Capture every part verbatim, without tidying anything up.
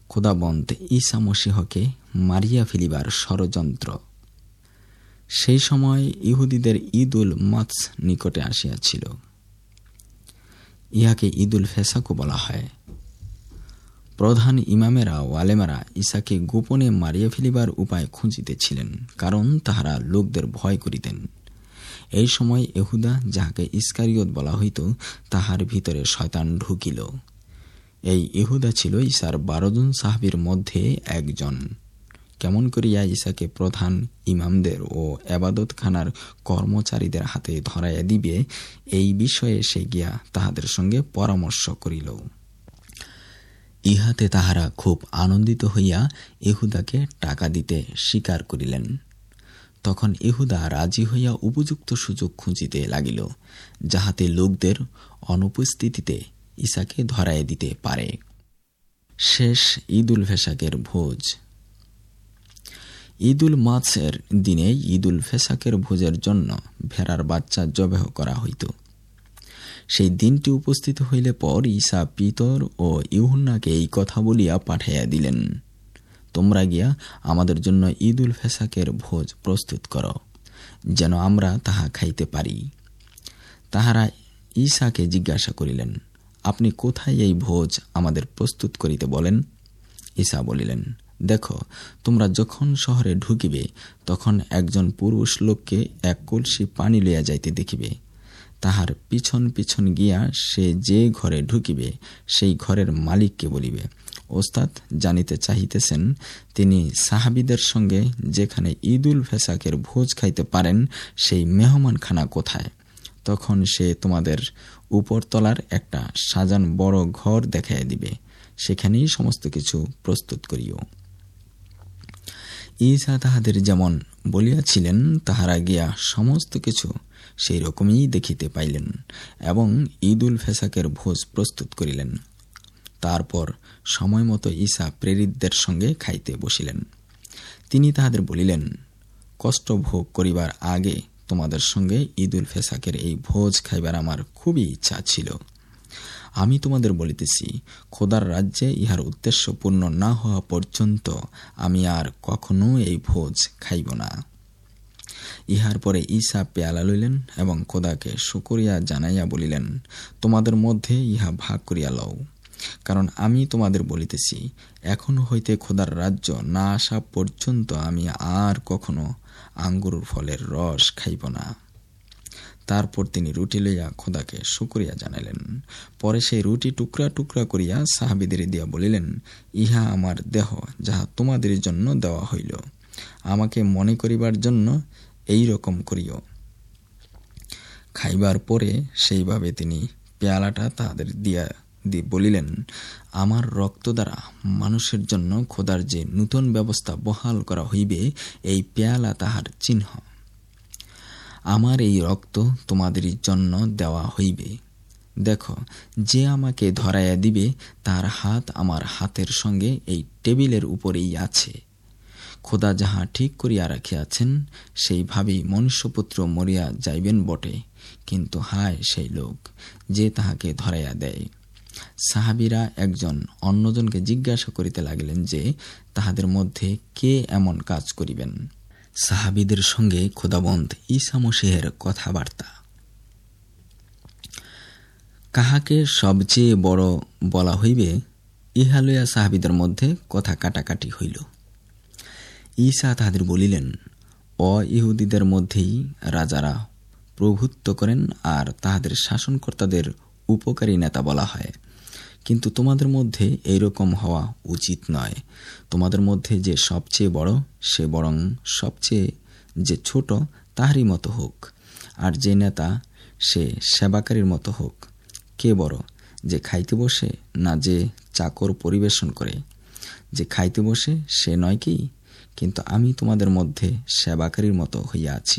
খোদাবন্ত ঈসা মসীহকে মারিয়া ফেলিবার ষড়যন্ত্র। সেই সময় ইহুদিদের ঈদুল মাস নিকটে আসিয়াছিল। ইহাকে ঈদুল ফেসাকও বলা হয়। প্রধান ইমামেরা ও আলেমারা ঈসাকে গোপনে মারিয়া ফেলিবার উপায় খুঁজিতেছিলেন, কারণ তাহারা লোকদের ভয় করিতেন। এই সময় এহুদা, যাহাকে ইস্কারিয়ত বলা হইত, তাহার ভিতরে শয়তান ঢুকিল। এই ইহুদা ছিল ঈসার বারো জন সাহাবীর মধ্যে একজন। কেমন করিয়া ঈসাকে প্রধান ইমামদের ও এবাদতখানার কর্মচারীদের হাতে ধরাইয়া দিবে, এই বিষয়ে সে গিয়া তাহাদের সঙ্গে পরামর্শ করিল। ইহাতে তাহারা খুব আনন্দিত হইয়া ইহুদাকে টাকা দিতে স্বীকার করিলেন। তখন ইহুদা রাজি হইয়া উপযুক্ত সুযোগ খুঁজিতে লাগিল, যাহাতে লোকদের অনুপস্থিতিতে ঈসাকে ধরাইয়া দিতে পারে। শেষ ঈদুল ফেসাকের ভোজ। ঈদুল মাসের দিনে ঈদুল ফেসাকের ভোজের জন্য ভেড়ার বাচ্চা জবেহ করা হইত। সেই দিনটি উপস্থিত হইলে পর ঈসা পিতর ও ইউহান্নাকে এই কথা বলিয়া পাঠাইয়া দিলেন, তোমরা গিয়া আমাদের জন্য ঈদুল ফেসাকের ভোজ প্রস্তুত করো, যেন আমরা তাহা খাইতে পারি। তাহারা ঈসাকে জিজ্ঞাসা করিলেন, আপনি কোথায় এই ভোজ আমাদের প্রস্তুত করিতে বলেন? ঈসা বলিলেন, দেখো, তোমরা যখন শহরে ঢুকিবে, তখন একজন পুরুষ লোককে এক কলসি পানি লইয়া যাইতে দেখিবে। তাহার পিছন পিছন গিয়া সে যে ঘরে ঢুকিবে, সেই ঘরের মালিককে বলিবে, ওস্তাদ জানিতে চাহিতেছেন তিনি সাহাবীদের সঙ্গে যেখানে ঈদুল ফেসাকের ভোজ খাইতে পারেন, সেই মেহমানখানা কোথায়? তখন সে তোমাদের উপরতলার একটা সাজান বড় ঘর দেখাইয়া দিবে, সেখানেই সমস্ত কিছু প্রস্তুত করিও। ঈসা তাহাদের যেমন বলিয়াছিলেন, তাহারা গিয়া সমস্ত কিছু সেই রকমই দেখিতে পাইলেন এবং ঈদুল ফেসাকের ভোজ প্রস্তুত করিলেন। তারপর সময় মতো ঈসা প্রেরিতদের সঙ্গে খাইতে বসিলেন। তিনি তাহাদের বলিলেন, কষ্ট ভোগ করিবার আগে তোমাদের সঙ্গে ঈদুল ফেসাকের এই ভোজ খাইবার আমার খুবই ইচ্ছা ছিল। আমি তোমাদের বলিতেছি, খোদার রাজ্যে ইহার উদ্দেশ্য পূর্ণ না হওয়া পর্যন্ত আমি আর কখনো এই ভোজ খাইব না। ইহার পরে ঈসা পেয়ালা লইলেন এবং খোদাকে শুকরিয়া জানাইয়া বলিলেন, তোমাদের মধ্যে ইহা ভাগ করিয়া লও, কারণ আমি তোমাদের বলিতেছি, এখন হইতে খোদার রাজ্য না আসা পর্যন্ত আমি আর কখনো আঙ্গুর ফলের রস খাইব না। তারপর তিনি রুটি লইয়া খোদাকে শুকরিয়া জানাইলেন। পরে সেই রুটি টুকরা টুকরা করিয়া সাহাবীদের দিয়া বলিলেন, ইহা আমার দেহ, যাহা তোমাদের জন্য দেওয়া হইল। আমাকে মনে করিবার জন্য এই রকম করিও। খাইবার পরে সেইভাবে তিনি পেয়ালাটা তাহাদের দিয়া দিয়ে বলিলেন, আমার রক্ত দ্বারা মানুষের জন্য খোদার যে নূতন ব্যবস্থা বহাল করা হইবে, এই পেয়ালা তাহার চিহ্ন। আমার এই রক্ত তোমাদের জন্য দেওয়া হইবে। দেখো, যে আমাকে ধরাইয়া দিবে, তার হাত আমার হাতের সঙ্গে এই টেবিলের উপরেই আছে। খোদা যাহা ঠিক করিয়া রাখিয়াছেন, সেইভাবেই মনুষ্যপুত্র মরিয়া যাইবেন বটে, কিন্তু হায় সেই লোক যে তাহাকে ধরাইয়া দেয়। সাহাবীরা একজন অন্যজনকে জিজ্ঞাসা করিতে লাগিলেন যে তাহাদের মধ্যে কে এমন কাজ করিবেন। সাহাবীদের সঙ্গে খোদাবন্ত ঈসা মসীহের কথাবার্তা। কাহাকে সবচেয়ে বড় বলা হইবে, ইহা লইয়া সাহাবীদের মধ্যে কথা কাটাকাটি হইল। ঈসা তাহাদের বলিলেন, অ ইহুদিদের মধ্যেই রাজারা প্রভুত্ব করেন, আর তাহাদের শাসনকর্তাদের উপকারী নেতা বলা হয়। কিন্তু তোমাদের মধ্যে এইরকম হওয়া উচিত নয়। তোমাদের মধ্যে যে সবচেয়ে বড়, সে বরং সবচেয়ে যে ছোট তাহারই মতো হোক, আর যে নেতা সে সেবাকারীর মতো হোক। কে বড়, যে খাইতে বসে, না যে চাকর পরিবেশন করে? যে খাইতে বসে সে নয় কি? কিন্তু আমি তোমাদের মধ্যে সেবাকারীর মতো হইয়া আছি।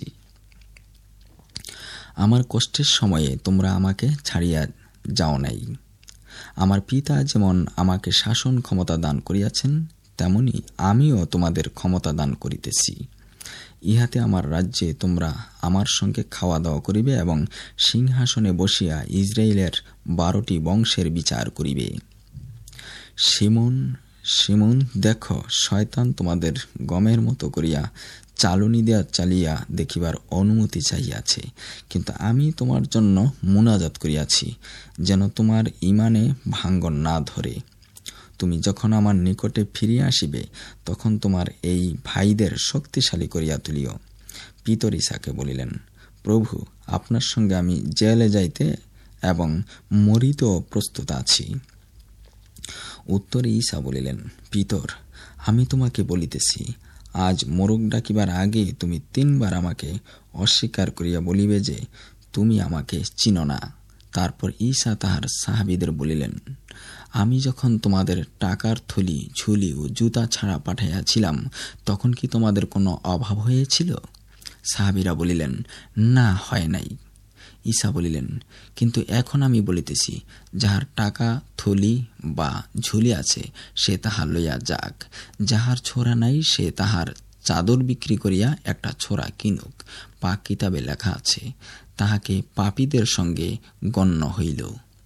আমার কষ্টের সময়ে তোমরা আমাকে ছাড়িয়া যাও নাই। আমার পিতা যেমন আমাকে শাসন ক্ষমতা দান করিয়াছেন, তেমনি আমিও তোমাদের ক্ষমতা দান করিতেছি। ইহাতে আমার রাজ্যে তোমরা আমার সঙ্গে খাওয়া দাওয়া করিবে এবং সিংহাসনে বসিয়া ইসরায়েলের বারোটি বংশের বিচার করিবে। শিমন শিমুন, দেখো, শয়তান তোমাদের গমের মতো করিয়া চালনি দেয়া চালিয়া দেখিবার অনুমতি চাহিয়াছে, কিন্তু আমি তোমার জন্য মুনাজাত করিয়াছি, যেন তোমার ইমানে ভাঙ্গন না ধরে। তুমি যখন আমার নিকটে ফিরিয়া আসিবে, তখন তোমার এই ভাইদের শক্তিশালী করিয়া তুলিও। পিতর ঈসাকে বলিলেন, প্রভু, আপনার সঙ্গে আমি জেলে যাইতে এবং মরিতেও প্রস্তুত আছি। উত্তরে ঈসা বলিলেন, পিতর, আমি তোমাকে বলিতেছি, আজ মোরগ ডাকিবার আগে তুমি তিনবার আমাকে অস্বীকার করিয়া বলিবে যে তুমি আমাকে চিনো না। তারপর ঈসা তাহার সাহাবীদের বলিলেন, আমি যখন তোমাদের টাকার থলি, ঝুলি ও জুতা ছাড়া পাঠাইয়াছিলাম, তখন কি তোমাদের কোনো অভাব হয়েছিল? সাহাবীরা বলিলেন, না, হয় নাই। ঈসা বলিলেন, কিন্তু এখন আমি বলিতেছি, যাহার টাকা, থলি বা ঝুলি আছে, সে তাহা লইয়া যাক। যাহার ছোরা নাই, সে তাহার চাদর বিক্রি করিয়া একটা ছোরা কিনুক। পাক কিতাবে লেখা আছে, তাহাকে পাপীদের সঙ্গে গণ্য হইল।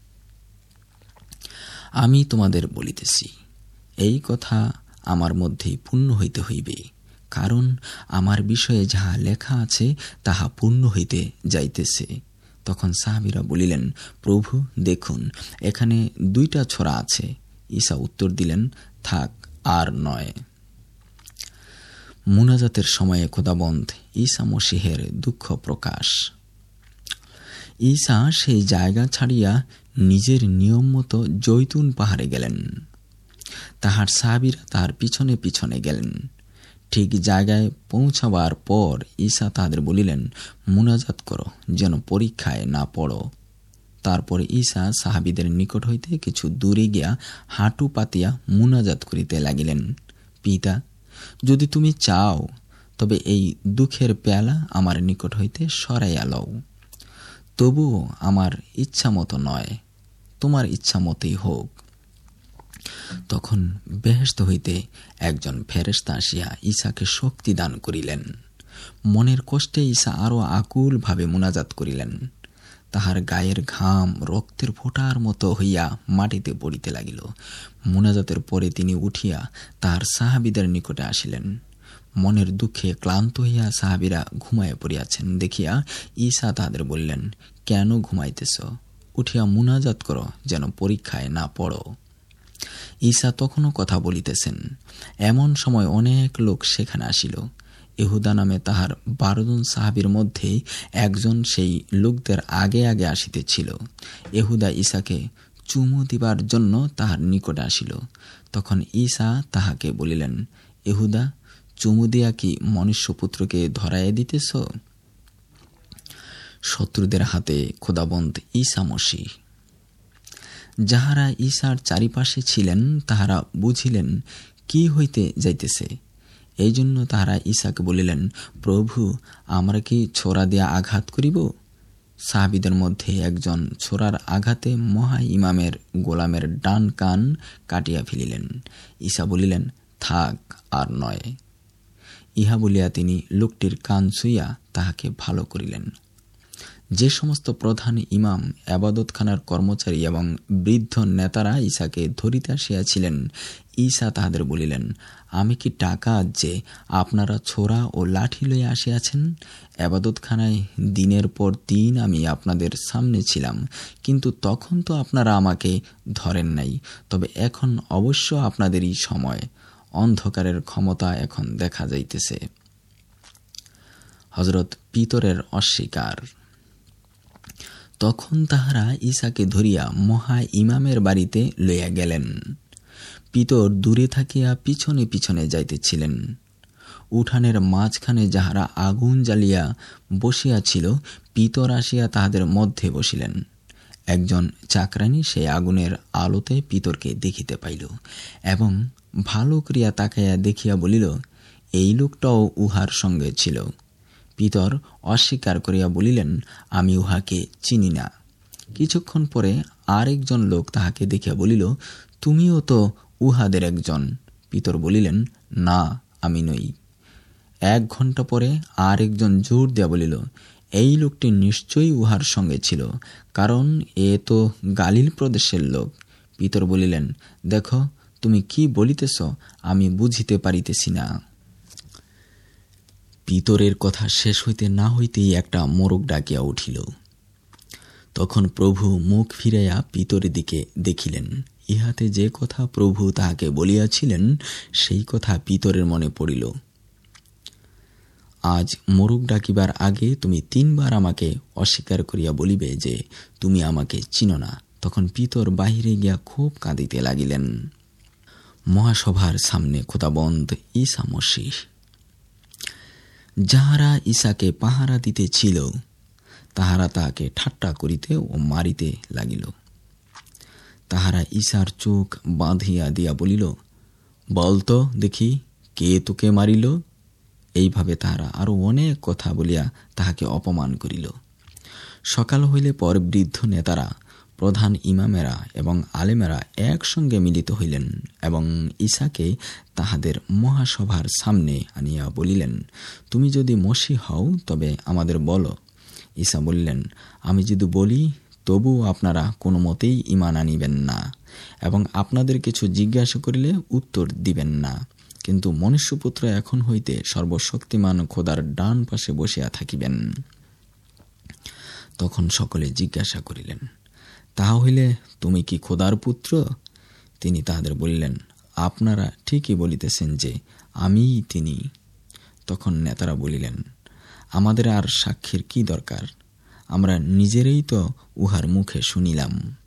আমি তোমাদের বলিতেছি, এই কথা আমার মধ্যেই পূর্ণ হইতে হইবে, কারণ আমার বিষয়ে যাহা লেখা আছে তাহা পূর্ণ হইতে যাইতেছে। তখন সাহাবীরা বলিলেন, প্রভু, দেখুন, এখানে দুইটা ছোরা আছে। ঈসা উত্তর দিলেন, থাক, আর নয়। মুনাজাতের সময়ে খোদাবন্ধ ঈসা মসীহের দুঃখ প্রকাশ। ঈসা সেই জায়গা ছাড়িয়া নিজের নিয়ম মতো জৈতুন পাহাড়ে গেলেন। তাহার সাহাবীরা তাহার পিছনে পিছনে গেলেন। ঠিক জায়গায় পৌঁছাবার পর ঈসা তাদের বলিলেন, মুনাজাত করো, যেন পরীক্ষায় না পড়ো। তারপর ঈসা সাহাবীদের নিকট হইতে কিছু দূরে গিয়া হাঁটু পাতিয়া মুনাজাত করিতে লাগিলেন, পিতা, যদি তুমি চাও, তবে এই দুঃখের পেয়ালা আমার নিকট হইতে সরাইয়া লও। তবুও আমার ইচ্ছা মতো নয়, তোমার ইচ্ছা মতোই হোক। তখন বেহেশত হইতে একজন ফেরেশতা আসিয়া ঈসাকে শক্তি দান করিলেন। মনের কষ্টে ঈসা আরো আকুল ভাবে মুনাজাত করিলেন। তাহার গায়ের ঘাম রক্তের ফোঁটার মতো হইয়া মাটিতে পড়িতে লাগিল। মুনাজাতের পরে তিনি উঠিয়া তাহার সাহাবীদের নিকটে আসিলেন। মনের দুঃখে ক্লান্ত হইয়া সাহাবীরা ঘুমাইয়া পড়িয়াছেন দেখিয়া ঈসা তাহাদের বললেন, কেন ঘুমাইতেছ? উঠিয়া মুনাজাত করো, যেন পরীক্ষায় না পড়ো। ঈসা তখনও কথা বলিতেছেন, এমন সময় অনেক লোক সেখানে আসিল। ইহুদা নামে তাহার বারো জন সাহাবীর মধ্যে একজন সেই লোকদের আগে আগে আসিতেছিল। ইহুদা ঈসাকে চুমু দিবার জন্য তাহার নিকটে আসিল। তখন ঈসা তাহাকে বলিলেন, ইহুদা, চুমু দিয়া কি মনুষ্যপুত্রকে ধরাইয়া দিতেছ? শত্রুদের হাতে খোদাবন্ধ ঈসা মসীহ। যাহারা ঈসার চারিপাশে ছিলেন তাহারা বুঝিলেন কি হইতে যাইতেছে। এই জন্য তাহারা ঈসাকে বলিলেন, প্রভু, আমরা কি ছোরা দিয়া আঘাত করিব? সাহাবীদের মধ্যে একজন ছোরার আঘাতে মহা ইমামের গোলামের ডান কান কাটিয়া ফেলিলেন। ঈসা বলিলেন, থাক, আর নয়। ইহা বলিয়া তিনি লোকটির কান ছুঁইয়া তাহাকে ভালো করিলেন। যে সমস্ত প্রধান ইমাম, আবাদতখানার কর্মচারী এবং বৃদ্ধ নেতারা ঈসাকে ধরিতে আসিয়াছিলেন, ঈসা তাহাদের বলিলেন, আমি কি টাকা যে আপনারা ছোরা ও লাঠি লইয়া আসিয়াছেন? আবাদতখানায় দিনের পর দিন আমি আপনাদের সামনে ছিলাম, কিন্তু তখন তো আপনারা আমাকে ধরেন নাই। তবে এখন অবশ্য আপনাদেরই সময়। অন্ধকারের ক্ষমতা এখন দেখা যাইতেছে। হযরত পিতরের অস্বীকার। তখন তাহারা ঈসাকে ধরিয়া মহা ইমামের বাড়িতে লইয়া গেলেন। পিতর দূরে থাকিয়া পিছনে পিছনে যাইতেছিলেন। উঠানের মাঝখানে যাহারা আগুন জ্বালিয়া বসিয়াছিল, পিতর আসিয়া তাহাদের মধ্যে বসিলেন। একজন চাকরানী সেই আগুনের আলোতে পিতরকে দেখিতে পাইল এবং ভালো করিয়া তাকাইয়া দেখিয়া বলিল, এই লোকটাও উহার সঙ্গে ছিল। পিতর অস্বীকার করিয়া বলিলেন, আমি উহাকে চিনি না। কিছুক্ষণ পরে আর একজন লোক তাহাকে দেখিয়া বলিল, তুমিও তো উহাদের একজন। পিতর বলিলেন, না, আমি নই। এক ঘন্টা পরে আর একজন জোর দিয়া বলিল, এই লোকটি নিশ্চয়ই উহার সঙ্গে ছিল, কারণ এ তো গালিল প্রদেশের লোক। পিতর বলিলেন, দেখো, তুমি কি বলিতেছ আমি বুঝিতে পারিতেছি না। পিতরের কথা শেষ হইতে না হইতেই একটা মোরগ ডাকিয়া উঠিল। তখন প্রভু মুখ ফিরাইয়া পিতরের দিকে দেখিলেন। ইহাতে যে কথা প্রভু তাহাকে বলিয়াছিলেন সেই কথা পিতরের মনে পড়িল। আজ মোরগ ডাকিবার আগে তুমি তিনবার আমাকে অস্বীকার করিয়া বলিবে যে তুমি আমাকে চিনো না। তখন পিতর বাহিরে গিয়া খুব কাঁদিতে লাগিলেন। মহাসভার সামনে খোদাবন্ধ ঈসা মসীহ। যাহারা ঈসাকে পাহারা দিতেছিল তাহারা তাহাকে ঠাট্টা করিতে ও মারিতে লাগিল। তাহারা ঈসার চোখ বাঁধিয়া দিয়া বলিল, বলতো দেখি কে তোকে মারিল। এইভাবে তাহারা আরো অনেক কথা বলিয়া তাহাকে অপমান করিল। সকাল হইলে পর বৃদ্ধ নেতারা, প্রধান ইমামেরা এবং আলেমেরা একসঙ্গে মিলিত হইলেন এবং ঈসাকে তাহাদের মহাসভার সামনে আনিয়া বলিলেন, তুমি যদি মসীহ হও তবে আমাদের বলো। ঈসা বললেন, আমি যদি বলি তবু আপনারা কোনো মতেই ঈমান আনিবেন না এবং আপনাদের কিছু জিজ্ঞাসা করিলে উত্তর দিবেন না। কিন্তু মনুষ্যপুত্র এখন হইতে সর্বশক্তিমান খোদার ডান পাশে বসিয়া থাকিবেন। তখন সকলে জিজ্ঞাসা করিলেন, তাহা হইলে তুমি কি খোদার পুত্র? তিনি তাহাদের বলিলেন, আপনারা ঠিকই বলিতেছেন যে আমিই তিনি। তখন নেতারা বলিলেন, আমাদের আর সাক্ষীর কি দরকার? আমরা নিজেরাই তো উহার মুখে শুনিলাম।